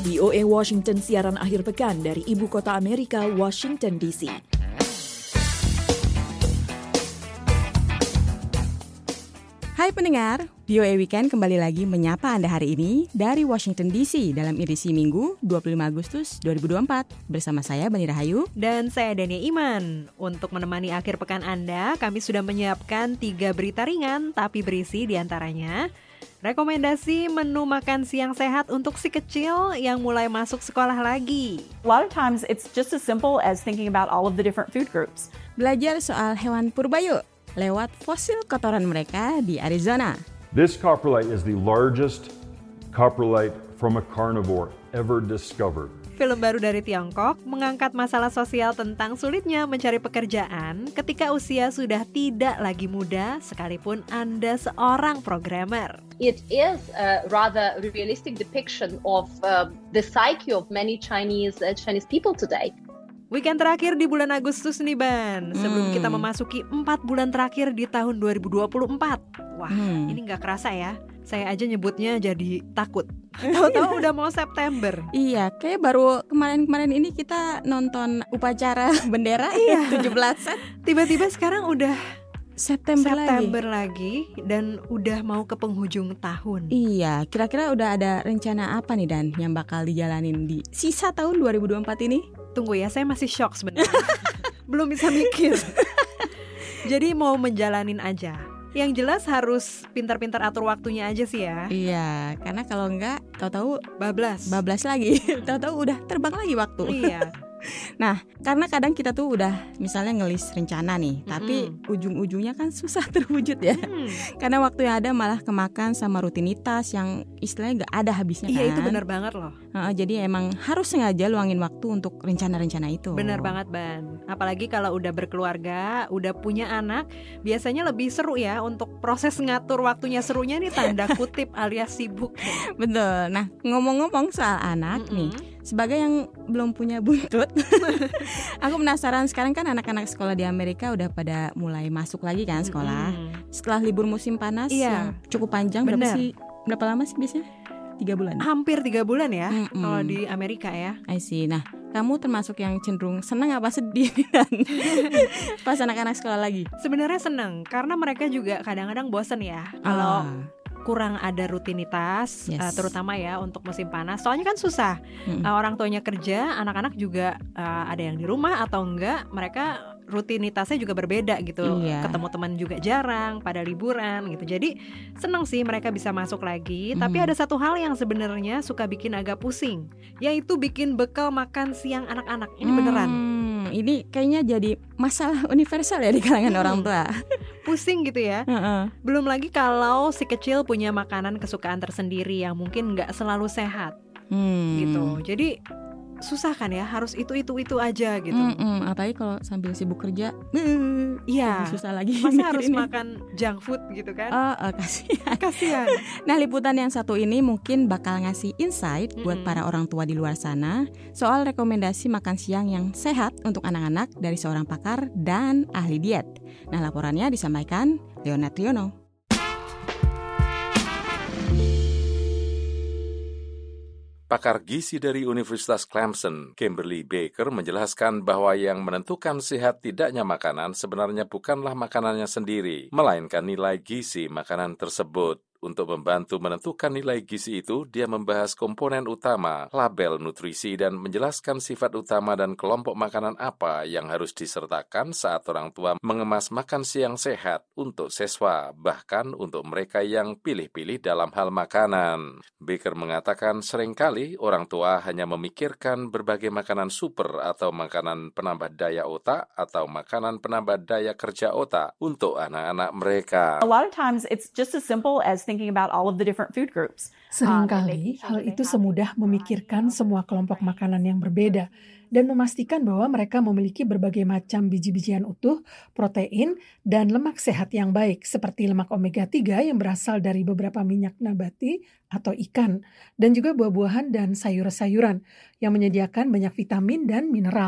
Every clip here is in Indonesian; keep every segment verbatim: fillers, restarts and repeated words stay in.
V O A Washington siaran akhir pekan dari ibu kota Amerika, Washington D C. Hai pendengar, V O A Weekend kembali lagi menyapa Anda hari ini dari Washington D C dalam edisi Minggu dua puluh lima Agustus dua ribu dua puluh empat. Bersama saya Bani Rahayu dan saya Dania Iman. Untuk menemani akhir pekan Anda, kami sudah menyiapkan tiga berita ringan tapi berisi diantaranya rekomendasi menu makan siang sehat untuk si kecil yang mulai masuk sekolah lagi. A lot of times it's just as simple as thinking about all of the different food groups. Belajar soal hewan purba yuk, lewat fosil kotoran mereka di Arizona. This coprolite is the largest coprolite from a carnivore ever discovered. Film baru dari Tiongkok mengangkat masalah sosial tentang sulitnya mencari pekerjaan ketika usia sudah tidak lagi muda sekalipun Anda seorang programmer. It is a rather realistic depiction of uh, the psyche of many Chinese uh, Chinese people today. Weekend terakhir di bulan Agustus nih Ban, sebelum hmm. kita memasuki empat bulan terakhir di tahun dua ribu dua puluh empat. Wah, hmm. ini gak kerasa ya, saya aja nyebutnya jadi takut. Tahu-tahu udah mau September. Iya, kayak baru kemarin-kemarin ini kita nonton upacara bendera iya. tujuh belasan. Tiba-tiba sekarang udah September, September lagi. lagi dan udah mau ke penghujung tahun. Iya, kira-kira udah ada rencana apa nih Dan yang bakal dijalanin di sisa tahun dua ribu dua puluh empat ini? Tunggu ya, saya masih shock sebenarnya. Belum bisa mikir. Jadi mau menjalanin aja. Yang jelas harus pintar-pintar atur waktunya aja sih ya. Iya, karena kalau enggak tahu-tahu bablas. Bablas lagi. Tahu-tahu udah terbang lagi waktu. Iya. Nah, karena kadang kita tuh udah misalnya ngelis rencana nih, mm-hmm. tapi ujung-ujungnya kan susah terwujud ya. Mm. Karena waktu yang ada malah kemakan sama rutinitas yang istilahnya gak ada habisnya kan. Iya, itu benar banget loh. uh, Jadi emang harus sengaja luangin waktu untuk rencana-rencana itu. Benar banget Ban. Apalagi kalau udah berkeluarga, udah punya anak, biasanya lebih seru ya untuk proses ngatur waktunya. Serunya nih tanda kutip alias sibuk. Betul. Nah, ngomong-ngomong soal anak mm-hmm. nih, sebagai yang belum punya buntut, aku penasaran sekarang kan anak-anak sekolah di Amerika udah pada mulai masuk lagi kan sekolah. Mm-hmm. Setelah libur musim panas iya. yang cukup panjang, berapa sih? Berapa lama sih biasanya? Tiga bulan? Hampir tiga bulan ya mm-hmm. kalau di Amerika ya. I see. Nah, kamu termasuk yang cenderung senang apa sedih kan? Pas anak-anak sekolah lagi? Sebenarnya senang karena mereka juga kadang-kadang bosen ya kalau ah. kurang ada rutinitas, yes. uh, terutama ya untuk musim panas. Soalnya kan susah, hmm. uh, orang tuanya kerja, anak-anak juga uh, ada yang di rumah atau enggak, mereka rutinitasnya juga berbeda gitu. Iya. Ketemu teman juga jarang, pada liburan gitu. Jadi seneng sih mereka bisa masuk lagi. Hmm. Tapi ada satu hal yang sebenarnya suka bikin agak pusing, yaitu bikin bekal makan siang anak-anak. Ini hmm. beneran. Ini kayaknya jadi masalah universal ya di kalangan hmm. orang tua. Pusing gitu ya. uh-uh. Belum lagi kalau si kecil punya makanan kesukaan tersendiri yang mungkin gak selalu sehat hmm. gitu. Jadi susah kan ya, harus itu-itu-itu aja gitu. Mm-mm. Apalagi kalau sambil sibuk kerja, iya, susah lagi. Masa harus makan junk food gitu kan? Oh, oh kasihan. Kasihan. Nah, liputan yang satu ini mungkin bakal ngasih insight mm-hmm. buat para orang tua di luar sana soal rekomendasi makan siang yang sehat untuk anak-anak dari seorang pakar dan ahli diet. Nah, laporannya disampaikan Leonard Riono. Pakar gizi dari Universitas Clemson, Kimberly Baker, menjelaskan bahwa yang menentukan sehat tidaknya makanan sebenarnya bukanlah makanannya sendiri, melainkan nilai gizi makanan tersebut. Untuk membantu menentukan nilai gizi itu, dia membahas komponen utama, label nutrisi, dan menjelaskan sifat utama dan kelompok makanan apa yang harus disertakan saat orang tua mengemas makan siang sehat untuk siswa, bahkan untuk mereka yang pilih-pilih dalam hal makanan. Baker mengatakan seringkali orang tua hanya memikirkan berbagai makanan super atau makanan penambah daya otak atau makanan penambah daya kerja otak untuk anak-anak mereka. A lot of times it's just as simple as thinking about all of the different food groups. Seringkali hal itu semudah memikirkan semua kelompok makanan yang berbeda dan memastikan bahwa mereka memiliki berbagai macam biji-bijian utuh, protein, dan lemak sehat yang baik seperti lemak omega tiga yang berasal dari beberapa minyak nabati atau ikan, dan juga buah-buahan dan sayur-sayuran yang menyediakan banyak vitamin dan mineral.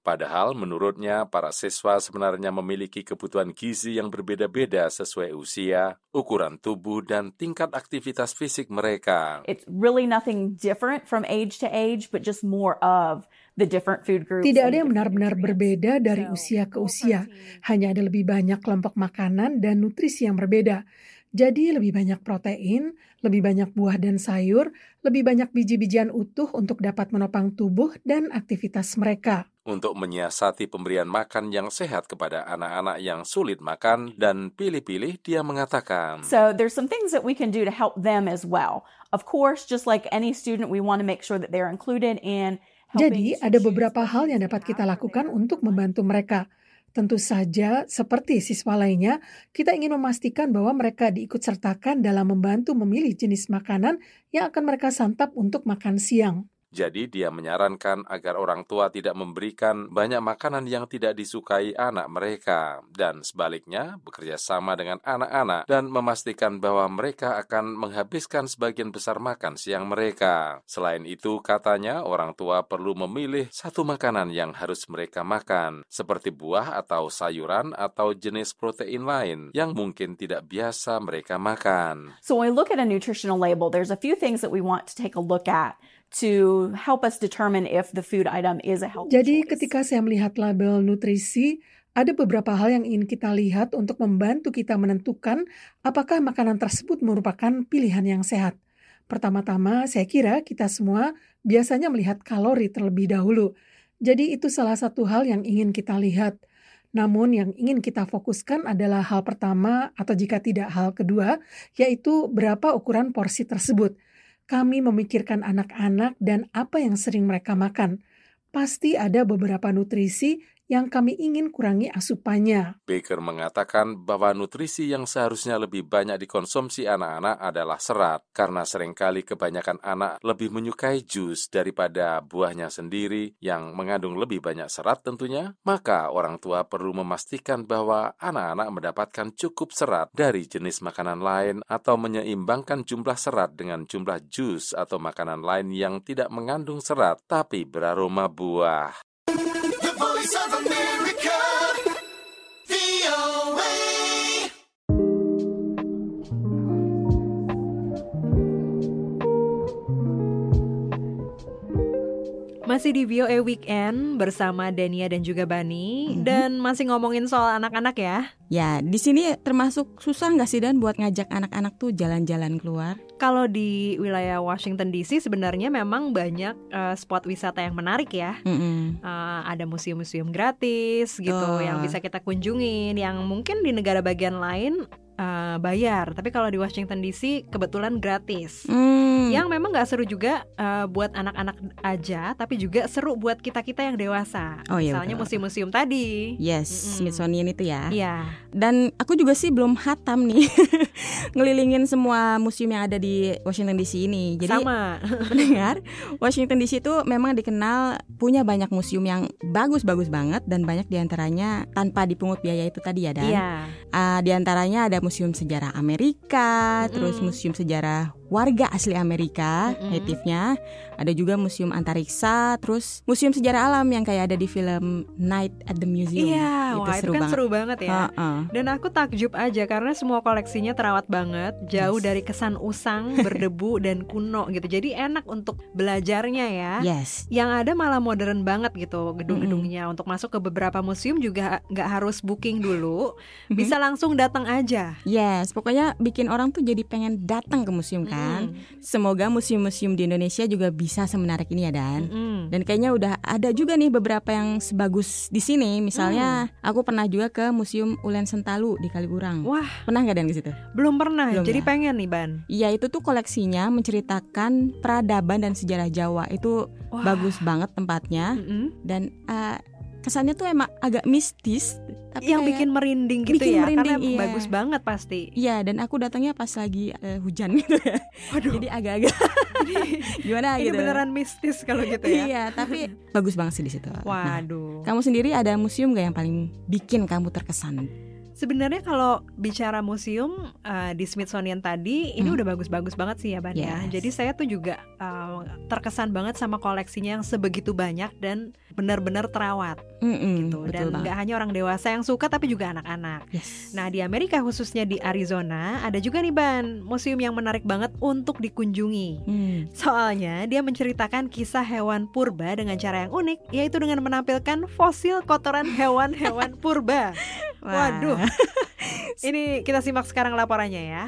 Padahal menurutnya para siswa sebenarnya memiliki kebutuhan gizi yang berbeda-beda sesuai usia, ukuran tubuh, dan tingkat aktivitas fisik mereka. It's really nothing different from age to age, but just more of the different food groups. Tidak ada yang benar-benar berbeda dari usia ke usia. Hanya ada lebih banyak kelompok makanan dan nutrisi yang berbeda. Jadi lebih banyak protein, lebih banyak buah dan sayur, lebih banyak biji-bijian utuh untuk dapat menopang tubuh dan aktivitas mereka. Untuk menyiasati pemberian makan yang sehat kepada anak-anak yang sulit makan dan pilih-pilih, dia mengatakan, So there's some things that we can do to help them as well. Of course, just like any student, we want to make sure that they're included in. Jadi ada beberapa hal yang dapat kita lakukan untuk membantu mereka. Tentu saja, seperti siswa lainnya, kita ingin memastikan bahwa mereka diikutsertakan dalam membantu memilih jenis makanan yang akan mereka santap untuk makan siang. Jadi dia menyarankan agar orang tua tidak memberikan banyak makanan yang tidak disukai anak mereka, dan sebaliknya bekerja sama dengan anak-anak dan memastikan bahwa mereka akan menghabiskan sebagian besar makan siang mereka. Selain itu, katanya orang tua perlu memilih satu makanan yang harus mereka makan, seperti buah atau sayuran atau jenis protein lain yang mungkin tidak biasa mereka makan. So when we look at a nutritional label, there's a few things that we want to take a look at to help us determine if the food item is a healthy Jadi choice. ketika saya melihat label nutrisi, ada beberapa hal yang ingin kita lihat untuk membantu kita menentukan apakah makanan tersebut merupakan pilihan yang sehat. Pertama-tama, saya kira kita semua biasanya melihat kalori terlebih dahulu. Jadi itu salah satu hal yang ingin kita lihat. Namun yang ingin kita fokuskan adalah hal pertama atau jika tidak hal kedua, yaitu berapa ukuran porsi tersebut. Kami memikirkan anak-anak dan apa yang sering mereka makan. Pasti ada beberapa nutrisi yang kami ingin kurangi asupannya. Baker mengatakan bahwa nutrisi yang seharusnya lebih banyak dikonsumsi anak-anak adalah serat, karena seringkali kebanyakan anak lebih menyukai jus daripada buahnya sendiri yang mengandung lebih banyak serat tentunya. Maka orang tua perlu memastikan bahwa anak-anak mendapatkan cukup serat dari jenis makanan lain atau menyeimbangkan jumlah serat dengan jumlah jus atau makanan lain yang tidak mengandung serat tapi beraroma buah. Voice of America, V O A. Masih di V O A Weekend bersama Dania dan juga Bani, mm-hmm. dan masih ngomongin soal anak-anak ya. Ya, di sini termasuk susah nggak sih Dan buat ngajak anak-anak tuh jalan-jalan keluar? Kalau di wilayah Washington D C sebenarnya memang banyak uh, spot wisata yang menarik ya. Mm-hmm. uh, Ada museum-museum gratis gitu oh. yang bisa kita kunjungin, yang mungkin di negara bagian lain uh, bayar, tapi kalau di Washington D C kebetulan gratis. Mm. Yang memang nggak seru juga uh, buat anak-anak aja, tapi juga seru buat kita-kita yang dewasa. Oh, iya, misalnya betul. museum-museum tadi. Yes, mm-hmm. Smithsonian itu ya. Iya. Dan aku juga sih belum hatam nih ngelilingin semua museum yang ada di Washington D C ini. Jadi sama. Pendengar, Washington D C itu memang dikenal punya banyak museum yang bagus-bagus banget, dan banyak diantaranya tanpa dipungut biaya itu tadi ya Dan. Iya. Uh, diantaranya ada Museum Sejarah Amerika, mm-hmm. terus Museum Sejarah warga asli Amerika, mm-hmm. native-nya. Ada juga Museum Antariksa, terus Museum Sejarah Alam yang kayak ada di film Night at the Museum. Iya, itu wah seru itu kan banget. seru banget ya. Uh-uh. Dan aku takjub aja karena semua koleksinya terawat banget, jauh yes. dari kesan usang, berdebu dan kuno gitu. Jadi enak untuk belajarnya ya. Yes. Yang ada malah modern banget gitu gedung-gedungnya. Mm-hmm. Untuk masuk ke beberapa museum juga nggak harus booking dulu, mm-hmm. bisa langsung datang aja. Yes, pokoknya bikin orang tuh jadi pengen datang ke museum kan. Mm. Semoga museum-museum di Indonesia juga bisa semenarik ini ya Dan. Mm-hmm. Dan kayaknya udah ada juga nih beberapa yang sebagus di sini. Misalnya mm. aku pernah juga ke Museum Ulen Sentalu di Kaliurang. Wah, pernah nggak Dan ke situ? Belum pernah. Belum, jadi ya? pengen nih Ban. Iya, itu tuh koleksinya menceritakan peradaban dan sejarah Jawa. Itu Wah. bagus banget tempatnya. Mm-hmm. Dan uh, kesannya tuh emang agak mistis, tapi yang bikin merinding gitu bikin ya, merinding, karena iya. bagus banget pasti. Iya, dan aku datangnya pas lagi uh, hujan gitu ya. Waduh. Jadi agak-agak gimana ini gitu. Ini beneran mistis kalau gitu ya. Iya, tapi bagus banget sih di situ. Waduh. Nah, kamu sendiri ada museum gak yang paling bikin kamu terkesan? Sebenarnya kalau bicara museum uh, di Smithsonian tadi, hmm. ini udah bagus-bagus banget sih ya Ban ya. Yes. Jadi saya tuh juga uh, terkesan banget sama koleksinya yang sebegitu banyak dan benar-benar terawat Mm-mm, gitu. Dan nggak hanya orang dewasa yang suka tapi juga anak-anak. Yes. Nah di Amerika khususnya di Arizona ada juga nih Ban, museum yang menarik banget untuk dikunjungi. Hmm. Soalnya dia menceritakan kisah hewan purba dengan cara yang unik, yaitu dengan menampilkan fosil kotoran hewan-hewan purba. Waduh. Ini kita simak sekarang laporannya ya.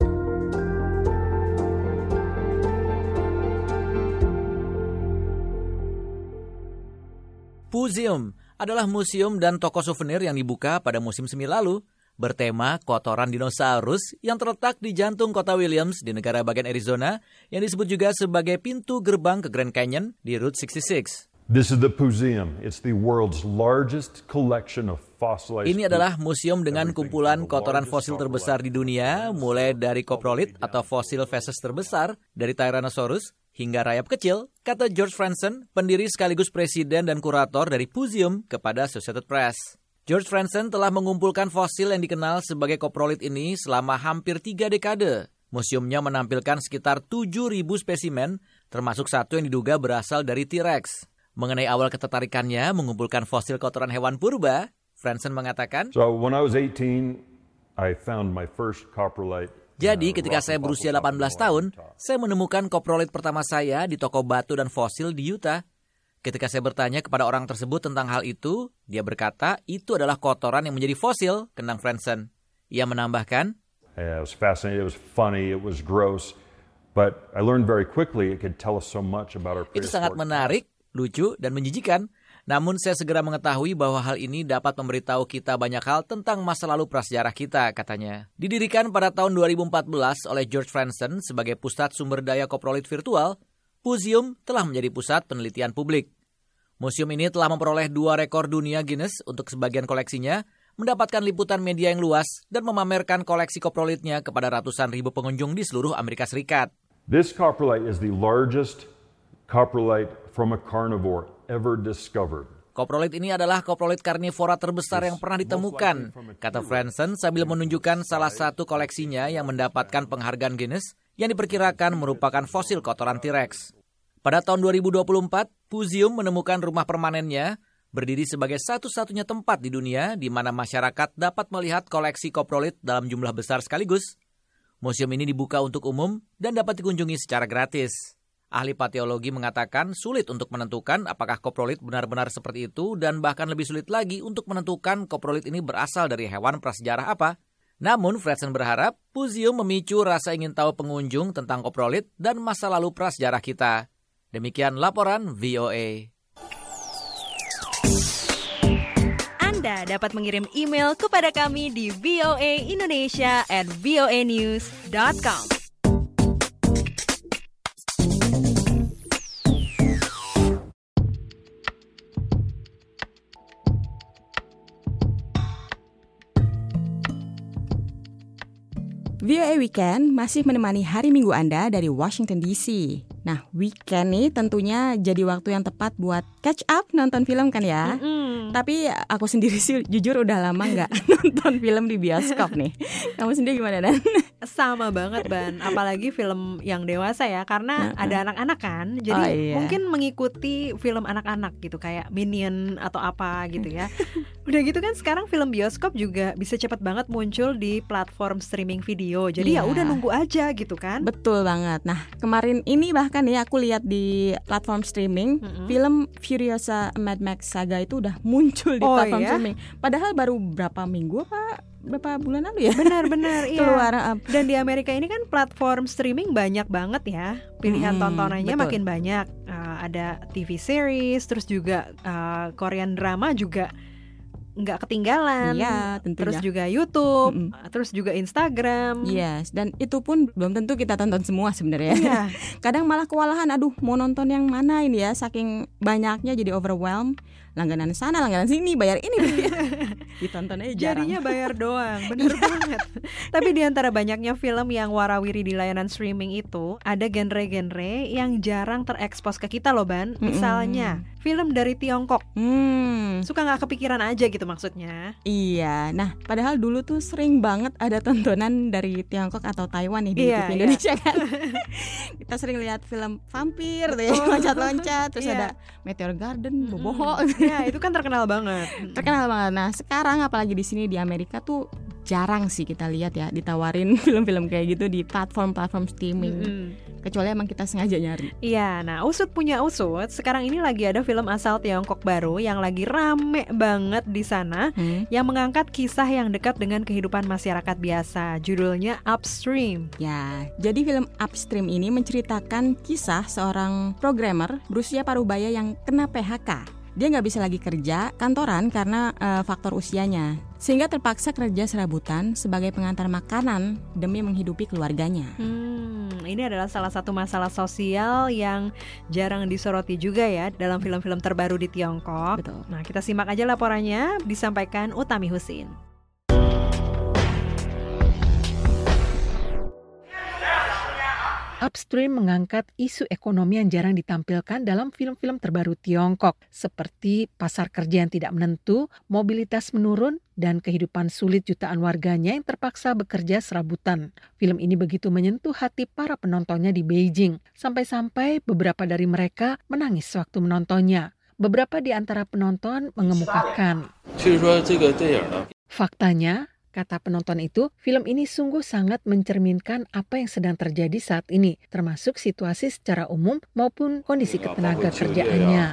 Puseum adalah museum dan toko souvenir yang dibuka pada musim semi lalu, bertema kotoran dinosaurus yang terletak di jantung kota Williams di negara bagian Arizona, yang disebut juga sebagai pintu gerbang ke Grand Canyon di Route enam puluh enam. This is the Puseum. It's the world's largest collection of fossilized. Ini adalah museum dengan kumpulan kotoran fosil terbesar di dunia, mulai dari coprolith atau fosil feses terbesar dari Tyrannosaurus hingga rayap kecil, kata George Franzen, pendiri sekaligus presiden dan kurator dari Puseum, kepada Associated Press. George Franzen telah mengumpulkan fosil yang dikenal sebagai coprolith ini selama hampir tiga dekade. Museumnya menampilkan sekitar tujuh ribu spesimen, termasuk satu yang diduga berasal dari T-Rex. Mengenai awal ketertarikannya mengumpulkan fosil kotoran hewan purba, Franzen mengatakan, So when I was eighteen, I found my first coprolite. Jadi ketika saya berusia delapan belas tahun, saya menemukan coprolith pertama saya di toko batu dan fosil di Utah. Ketika saya bertanya kepada orang tersebut tentang hal itu, dia berkata itu adalah kotoran yang menjadi fosil, kenang Franzen. Ia menambahkan, Yeah, it was fascinating, it was funny, it was gross, but I learned very quickly it could tell us so much about our itu sangat menarik, lucu, dan menjijikan. Namun saya segera mengetahui bahwa hal ini dapat memberitahu kita banyak hal tentang masa lalu prasejarah kita, katanya. Didirikan pada tahun dua ribu empat belas oleh George Franzen sebagai pusat sumber daya coprolith virtual, Puseum telah menjadi pusat penelitian publik. Museum ini telah memperoleh dua rekor dunia Guinness untuk sebagian koleksinya, mendapatkan liputan media yang luas, dan memamerkan koleksi coprolithnya kepada ratusan ribu pengunjung di seluruh Amerika Serikat. This coprolite is the largest coprolite from a carnivore ever discovered. Coprolith ini adalah coprolith karnivora terbesar yang pernah ditemukan, kata Franzen sambil menunjukkan salah satu koleksinya yang mendapatkan penghargaan Guinness yang diperkirakan merupakan fosil kotoran T-Rex. Pada tahun dua ribu dua puluh empat, Puseum menemukan rumah permanennya, berdiri sebagai satu-satunya tempat di dunia di mana masyarakat dapat melihat koleksi coprolith dalam jumlah besar sekaligus. Museum ini dibuka untuk umum dan dapat dikunjungi secara gratis. Ahli paleontologi mengatakan sulit untuk menentukan apakah coprolith benar-benar seperti itu dan bahkan lebih sulit lagi untuk menentukan coprolith ini berasal dari hewan prasejarah apa. Namun Franzen berharap Puseum memicu rasa ingin tahu pengunjung tentang coprolith dan masa lalu prasejarah kita. Demikian laporan V O A. Anda dapat mengirim email kepada kami di voaindonesia at voanews dot com. V O A Weekend masih menemani hari Minggu Anda dari Washington D C. Nah, weekend nih tentunya jadi waktu yang tepat buat catch up nonton film kan ya. Mm-hmm. Tapi aku sendiri sih jujur udah lama nggak nonton film di bioskop nih. Kamu sendiri gimana, Dan? Sama banget, Ban. Apalagi film yang dewasa ya, karena uh-uh. ada anak-anak kan. Jadi oh, iya. mungkin mengikuti film anak-anak gitu, kayak Minion atau apa gitu ya. Udah gitu kan sekarang film bioskop juga bisa cepat banget muncul di platform streaming video. Jadi yeah. ya udah nunggu aja gitu kan. Betul banget. Nah, kemarin ini bahkan ya aku lihat di platform streaming, mm-hmm. film Furiosa Mad Max Saga itu udah muncul di oh, platform iya? streaming. Padahal baru berapa minggu apa berapa bulan lalu ya? Benar-benar iya. Keluar. Dan di Amerika ini kan platform streaming banyak banget ya. Pilihan hmm, tontonannya betul. Makin banyak. Uh, ada T V series, terus juga uh, Korean drama juga nggak ketinggalan. Iya, tentunya. Terus juga YouTube, mm-mm. terus juga Instagram. Yes, dan itu pun belum tentu kita tonton semua sebenarnya. Iya. Kadang malah kewalahan, aduh mau nonton yang mana ini ya, saking banyaknya jadi overwhelmed. langganan sana, langganan sini, bayar ini, bayar. Ditonton aja jarang. Jadinya bayar doang, bener banget. Tapi di antara banyaknya film yang warawiri di layanan streaming itu, ada genre-genre yang jarang terekspos ke kita loh, Ban. Misalnya mm-hmm. film dari Tiongkok. Hmm. Suka gak kepikiran aja gitu maksudnya. Iya, nah padahal dulu tuh sering banget ada tontonan dari Tiongkok atau Taiwan nih di iya, T V Indonesia iya. kan. Kita sering lihat film vampir, oh. loncat-loncat, terus iya. ada Meteor Garden, Boboho. Ya itu kan terkenal banget. Terkenal banget. Nah sekarang apalagi di sini di Amerika tuh jarang sih kita lihat ya ditawarin film-film kayak gitu di platform-platform streaming. Mm-hmm. Kecuali emang kita sengaja nyari. Iya, nah usut punya usut, sekarang ini lagi ada film asal Tiongkok baru yang lagi rame banget di sana, hmm. yang mengangkat kisah yang dekat dengan kehidupan masyarakat biasa. Judulnya Upstream. Ya, jadi film Upstream ini menceritakan kisah seorang programmer berusia parubaya yang kena P H K. Dia nggak bisa lagi kerja kantoran karena uh, faktor usianya, sehingga terpaksa kerja serabutan sebagai pengantar makanan demi menghidupi keluarganya. Hmm, ini adalah salah satu masalah sosial yang jarang disoroti juga ya dalam film-film terbaru di Tiongkok. Betul. Nah, kita simak aja laporannya, disampaikan Utami Husin. Upstream mengangkat isu ekonomi yang jarang ditampilkan dalam film-film terbaru Tiongkok, seperti pasar kerja yang tidak menentu, mobilitas menurun, dan kehidupan sulit jutaan warganya yang terpaksa bekerja serabutan. Film ini begitu menyentuh hati para penontonnya di Beijing, sampai-sampai beberapa dari mereka menangis waktu menontonnya. Beberapa di antara penonton mengemukakan. Faktanya, kata penonton itu, film ini sungguh sangat mencerminkan apa yang sedang terjadi saat ini, termasuk situasi secara umum maupun kondisi ketenaga kerjaannya.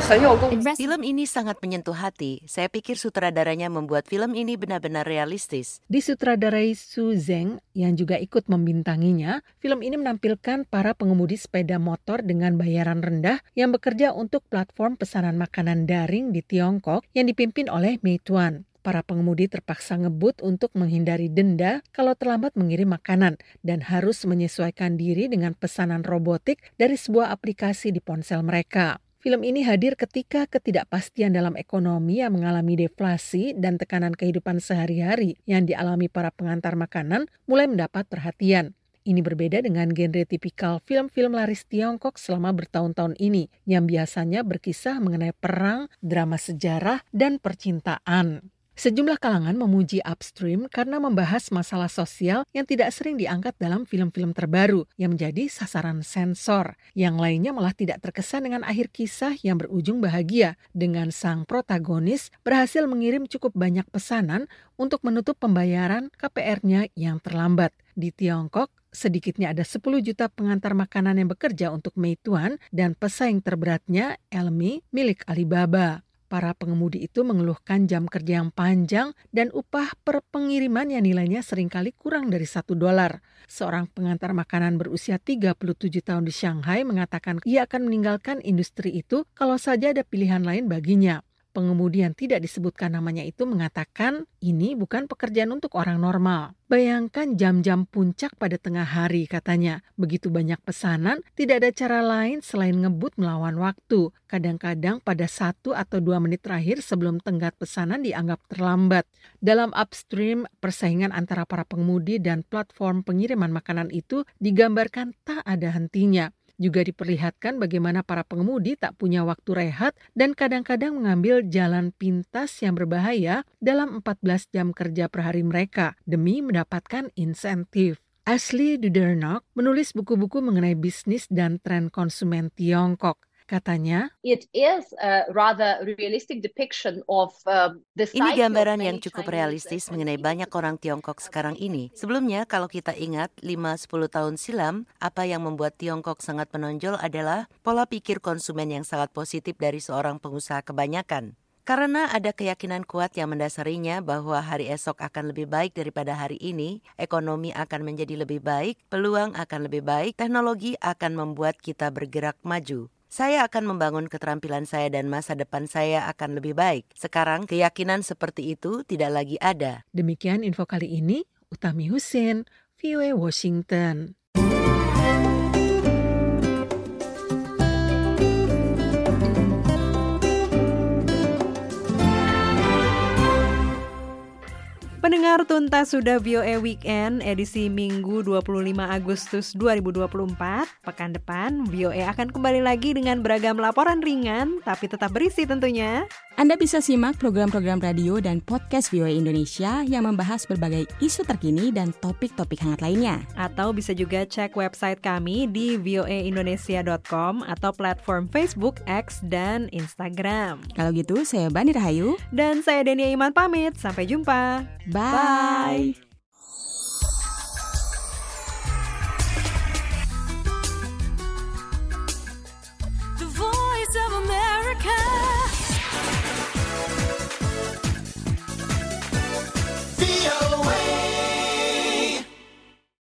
Film ini sangat menyentuh hati. Saya pikir sutradaranya membuat film ini benar-benar realistis. Disutradarai Su Zeng yang juga ikut membintanginya, film ini menampilkan para pengemudi sepeda motor dengan bayaran rendah yang bekerja untuk platform pesanan makanan daring di Tiongkok yang dipimpin oleh Meituan. Para pengemudi terpaksa ngebut untuk menghindari denda kalau terlambat mengirim makanan dan harus menyesuaikan diri dengan pesanan robotik dari sebuah aplikasi di ponsel mereka. Film ini hadir ketika ketidakpastian dalam ekonomi yang mengalami deflasi dan tekanan kehidupan sehari-hari yang dialami para pengantar makanan mulai mendapat perhatian. Ini berbeda dengan genre tipikal film-film laris Tiongkok selama bertahun-tahun ini yang biasanya berkisah mengenai perang, drama sejarah, dan percintaan. Sejumlah kalangan memuji Upstream karena membahas masalah sosial yang tidak sering diangkat dalam film-film terbaru yang menjadi sasaran sensor. Yang lainnya malah tidak terkesan dengan akhir kisah yang berujung bahagia dengan sang protagonis berhasil mengirim cukup banyak pesanan untuk menutup pembayaran K P R-nya yang terlambat. Di Tiongkok, sedikitnya ada sepuluh juta pengantar makanan yang bekerja untuk Meituan dan pesaing terberatnya Elmi milik Alibaba. Para pengemudi itu mengeluhkan jam kerja yang panjang dan upah per pengiriman yang nilainya seringkali kurang dari satu dolar. Seorang pengantar makanan berusia tiga puluh tujuh tahun di Shanghai mengatakan ia akan meninggalkan industri itu kalau saja ada pilihan lain baginya. Pengemudi yang tidak disebutkan namanya itu mengatakan ini bukan pekerjaan untuk orang normal. Bayangkan jam-jam puncak pada tengah hari, katanya. Begitu banyak pesanan, tidak ada cara lain selain ngebut melawan waktu. Kadang-kadang pada satu atau dua menit terakhir sebelum tenggat pesanan dianggap terlambat. Dalam Upstream, persaingan antara para pengemudi dan platform pengiriman makanan itu digambarkan tak ada hentinya. Juga diperlihatkan bagaimana para pengemudi tak punya waktu rehat dan kadang-kadang mengambil jalan pintas yang berbahaya dalam empat belas jam kerja per hari mereka demi mendapatkan insentif. Ashley Dudernok menulis buku-buku mengenai bisnis dan tren konsumen Tiongkok. Katanya, It is a rather realistic depiction of uh, the ini gambaran yang cukup realistis mengenai banyak orang Tiongkok sekarang ini. Sebelumnya, kalau kita ingat lima sampai sepuluh tahun silam, apa yang membuat Tiongkok sangat menonjol adalah pola pikir konsumen yang sangat positif dari seorang pengusaha kebanyakan. Karena ada keyakinan kuat yang mendasarinya bahwa hari esok akan lebih baik daripada hari ini, ekonomi akan menjadi lebih baik, peluang akan lebih baik, teknologi akan membuat kita bergerak maju. Saya akan membangun keterampilan saya dan masa depan saya akan lebih baik. Sekarang keyakinan seperti itu tidak lagi ada. Demikian info kali ini, Utami Husin, V O A Washington. Pendengar, tuntas sudah V O A Weekend edisi Minggu dua puluh lima Agustus dua ribu dua puluh empat. Pekan depan V O A akan kembali lagi dengan beragam laporan ringan tapi tetap berisi tentunya. Anda bisa simak program-program radio dan podcast V O A Indonesia yang membahas berbagai isu terkini dan topik-topik hangat lainnya. Atau bisa juga cek website kami di v o a indonesia dot com atau platform Facebook, X, dan Instagram. Kalau gitu, saya Bani Rahayu. Dan saya Denia Iman pamit. Sampai jumpa. Bye. Bye.